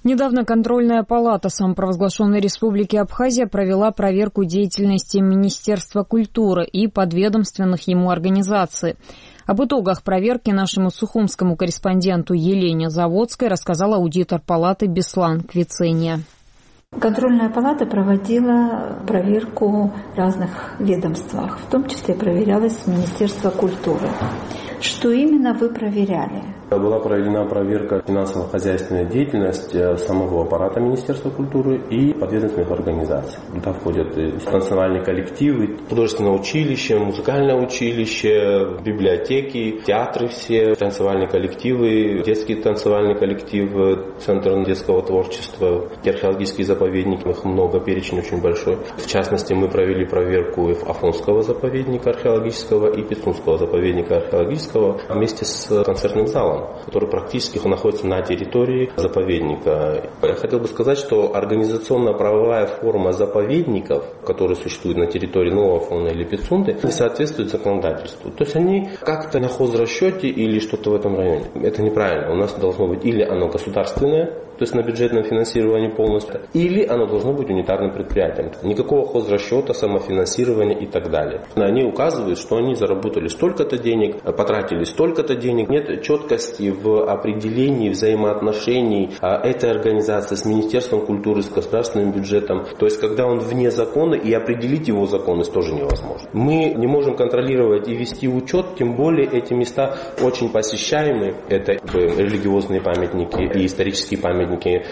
Недавно контрольная палата самопровозглашенной Республики Абхазия провела проверку деятельности Министерства культуры и подведомственных ему организаций. Об итогах проверки нашему сухумскому корреспонденту Елене Заводской рассказал аудитор палаты Беслан Квицения. Контрольная палата проводила проверку в разных ведомствах, в том числе проверялось Министерство культуры. Что именно вы проверяли? Была проведена проверка финансово-хозяйственной деятельности самого аппарата Министерства культуры и подведомственных организаций. Туда входят танцевальные коллективы, художественное училище, музыкальное училище, библиотеки, театры все, танцевальные коллективы, детские танцевальные коллективы, Центр детского творчества, археологический заповедник, их много, перечень очень большой. В частности, мы провели проверку Афонского заповедника археологического и Пицунского заповедника археологического вместе с концертным залом, который практически находится на территории заповедника. Я хотел бы сказать, что организационно-правовая форма заповедников, которые существуют на территории Нового Афона или Пицунды, не соответствует законодательству. То есть они как-то на хозрасчете или что-то в этом районе. Это неправильно. У нас должно быть или оно государственное, то есть на бюджетном финансировании полностью, или оно должно быть унитарным предприятием. Никакого хозрасчета, самофинансирования и так далее. Они указывают, что они заработали столько-то денег, потратили столько-то денег. Нет четкости в определении взаимоотношений этой организации с Министерством культуры, с государственным бюджетом. То есть когда он вне закона, и определить его законность тоже невозможно. Мы не можем контролировать и вести учет, тем более эти места очень посещаемы. Это религиозные памятники и исторические памятники.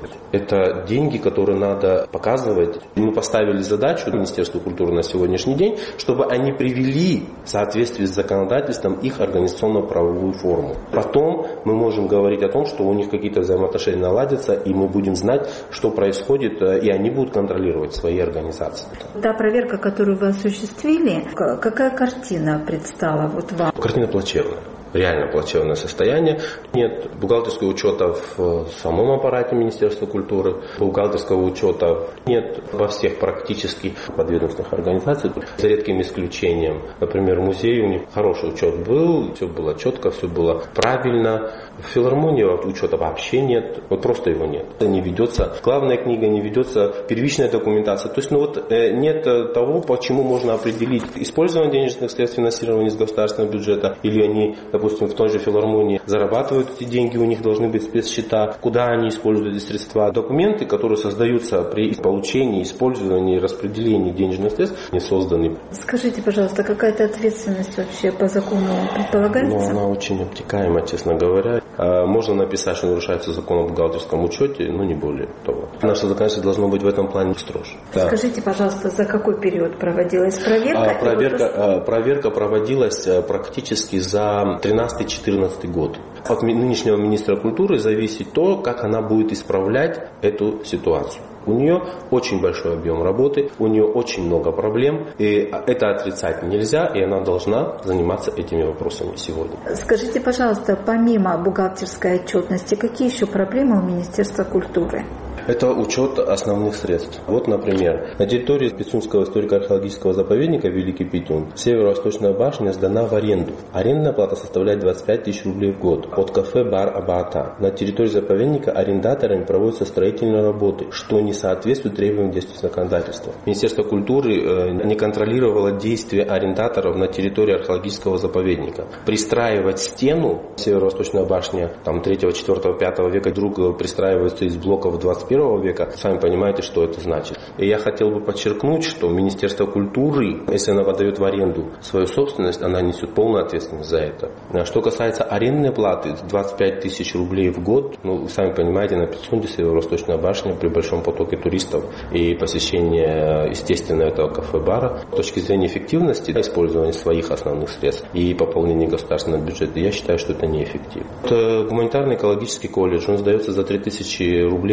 Это деньги, которые надо показывать. Мы поставили задачу Министерству культуры на сегодняшний день, чтобы они привели в соответствии с законодательством их организационно-правовую форму. Потом мы можем говорить о том, что у них какие-то взаимоотношения наладятся, и мы будем знать, что происходит, и они будут контролировать свои организации. Та проверка, которую вы осуществили, какая картина предстала вам? Картина плачевная. Реально плачевное состояние. Нет бухгалтерского учета в самом аппарате Министерства культуры, бухгалтерского учета нет во всех практически подведомственных организациях, за редким исключением. Например, в музее у них хороший учет был, все было четко, все было правильно. В филармонии учета вообще нет, вот просто его нет. Не ведется главная книга, не ведется первичная документация. То есть нет того, почему можно определить использование денежных средств финансирования из государственного бюджета, или они, допустим, в той же филармонии зарабатывают эти деньги, у них должны быть спецсчета, куда они используют эти средства. Документы, которые создаются при получении, использовании и распределении денежных средств, не созданы. Скажите, пожалуйста, какая-то ответственность вообще по закону предполагается? Она очень обтекаема, честно говоря. Можно написать, что нарушается закон о бухгалтерском учете, но не более того. Наше законодательство должно быть в этом плане строже. Скажите, пожалуйста, за какой период проводилась проверка? Проверка проводилась практически за 13-14 год. От нынешнего министра культуры зависит то, как она будет исправлять эту ситуацию. У нее очень большой объем работы, у нее очень много проблем, и это отрицать нельзя, и она должна заниматься этими вопросами сегодня. Скажите, пожалуйста, помимо бухгалтерской отчетности, какие еще проблемы у Министерства культуры? Это учет основных средств. Вот, например, на территории Пицунского историко-археологического заповедника Великий Петюн северо-восточная башня сдана в аренду. Арендная плата составляет 25 тысяч рублей в год. От кафе «Бар Абаата». На территории заповедника арендаторами проводятся строительные работы, что не соответствует требованиям действующего законодательства. Министерство культуры не контролировало действия арендаторов на территории археологического заповедника. Пристраивать стену, северо-восточная башня 3, 4, 5 века вдруг пристраивается из блоков 21 века, сами понимаете, что это значит. И я хотел бы подчеркнуть, что Министерство культуры, если она выдает в аренду свою собственность, она несет полную ответственность за это. Что касается арендной платы, 25 тысяч рублей в год, сами понимаете, на Пицунде северо-восточная башня при большом потоке туристов и посещение, естественно, этого кафе-бара, с точки зрения эффективности использования своих основных средств и пополнения государственного бюджета, я считаю, что это неэффективно. Это гуманитарный экологический колледж, он сдается за 3000 рублей в месяц.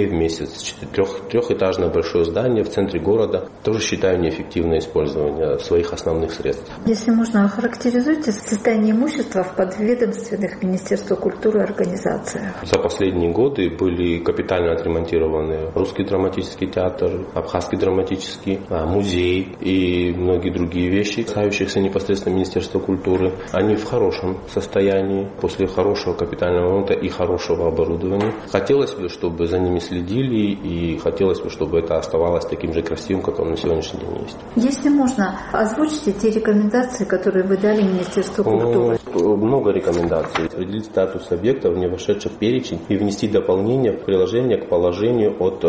трехэтажное большое здание в центре города. Тоже считаю неэффективное использование своих основных средств. Если можно, охарактеризуйте состояние имущества в подведомственных Министерству культуры организациях. За последние годы были капитально отремонтированы Русский драматический театр, Абхазский драматический, музей и многие другие вещи, касающиеся непосредственно Министерства культуры. Они в хорошем состоянии, после хорошего капитального ремонта и хорошего оборудования. Хотелось бы, чтобы за ними следили, и хотелось бы, чтобы это оставалось таким же красивым, как оно на сегодняшний день есть. Если можно, озвучьте те рекомендации, которые вы дали Министерству культуры. Много рекомендаций. Определить статус объекта, не вошедших в перечень, и внести дополнение в приложение к положению от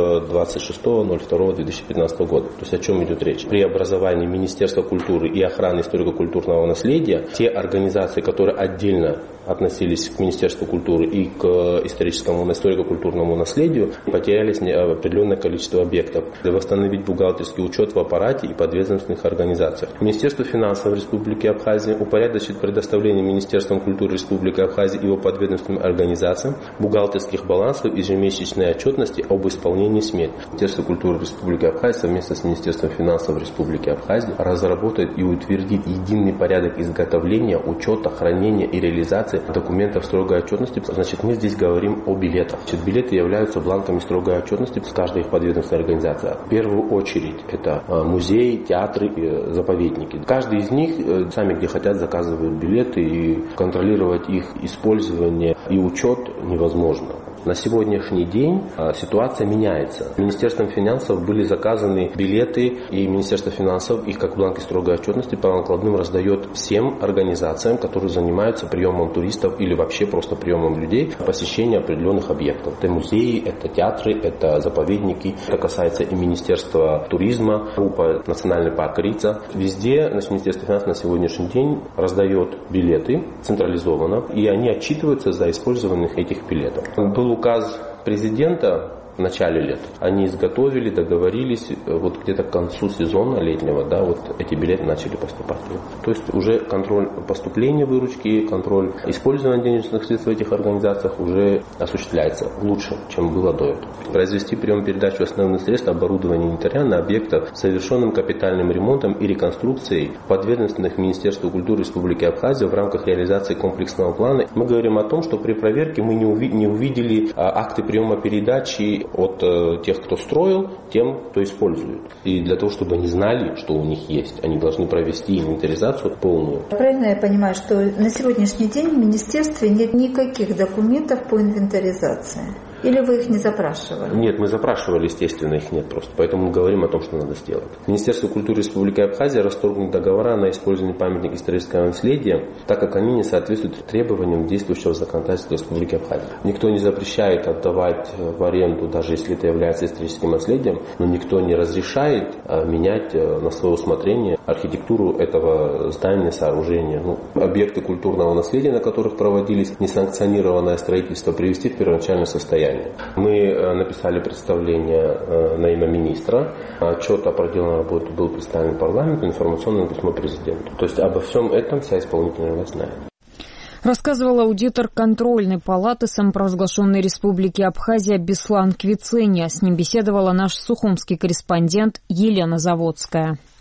26.02.2015 года. То есть о чем идет речь? При образовании Министерства культуры и охраны историко-культурного наследия те организации, которые отдельно относились к Министерству культуры и к историческому историко-культурному наследию, потерялись определенное количество объектов. Восстановить бухгалтерский учет в аппарате и подведомственных организациях. Министерство финансов Республики Абхазия упорядочит предоставление Министерством культуры Республики Абхазия и его подведомственным организациям бухгалтерских балансов и ежемесячной отчетности об исполнении смет. Министерство культуры Республики Абхазия совместно с Министерством финансов Республики Абхазия разработает и утвердит единый порядок изготовления, учета, хранения и реализации документов строгой отчетности. Значит, мы здесь говорим о билетах. Значит, билеты являются бланками строгой отчетности с каждой их подведомственной организации. В первую очередь это музеи, театры, заповедники. Каждый из них сами где хотят заказывают билеты, и контролировать их использование и учет невозможно. На сегодняшний день ситуация меняется. Министерством финансов были заказаны билеты, и Министерство финансов их как бланки строгой отчетности по накладным раздает всем организациям, которые занимаются приемом туристов или вообще просто приемом людей на посещение определенных объектов. Это музеи, это театры, это заповедники. Это касается и Министерства туризма, группа Национальный парк Рица. Везде Министерство финансов на сегодняшний день раздает билеты централизованно, и они отчитываются за использованных этих билетов. Был указ президента в начале лета. Они изготовили, договорились, вот где-то к концу сезона летнего, да, вот эти билеты начали поступать. То есть уже контроль поступления выручки, контроль использования денежных средств в этих организациях уже осуществляется лучше, чем было до этого. Произвести прием-передачу основных средств оборудования инвентаря на объектах с совершенным капитальным ремонтом и реконструкцией подведомственных Министерству культуры Республики Абхазия в рамках реализации комплексного плана. Мы говорим о том, что при проверке мы не увидели акты приема-передачи от тех, кто строил, тем, кто использует. И для того, чтобы они знали, что у них есть, они должны провести инвентаризацию полную. Правильно я понимаю, что на сегодняшний день в министерстве нет никаких документов по инвентаризации? Или вы их не запрашивали? Нет, мы запрашивали, естественно, их нет просто. Поэтому мы говорим о том, что надо сделать. Министерство культуры Республики Абхазия расторгнет договора на использование памятников исторического наследия, так как они не соответствуют требованиям действующего законодательства Республики Абхазия. Никто не запрещает отдавать в аренду, даже если это является историческим наследием, но никто не разрешает менять на свое усмотрение архитектуру этого здания, сооружения. Объекты культурного наследия, на которых проводились несанкционированное строительство, привести в первоначальное состояние. Мы написали представление на имя министра. Отчет о проделанной работе был представлен парламенту, информационное письмо президенту. То есть обо всем этом вся исполнительная власть знает. Рассказывал аудитор контрольной палаты самопровозглашенной Республики Абхазия Беслан Квицения. С ним беседовала наш сухумский корреспондент Елена Заводская.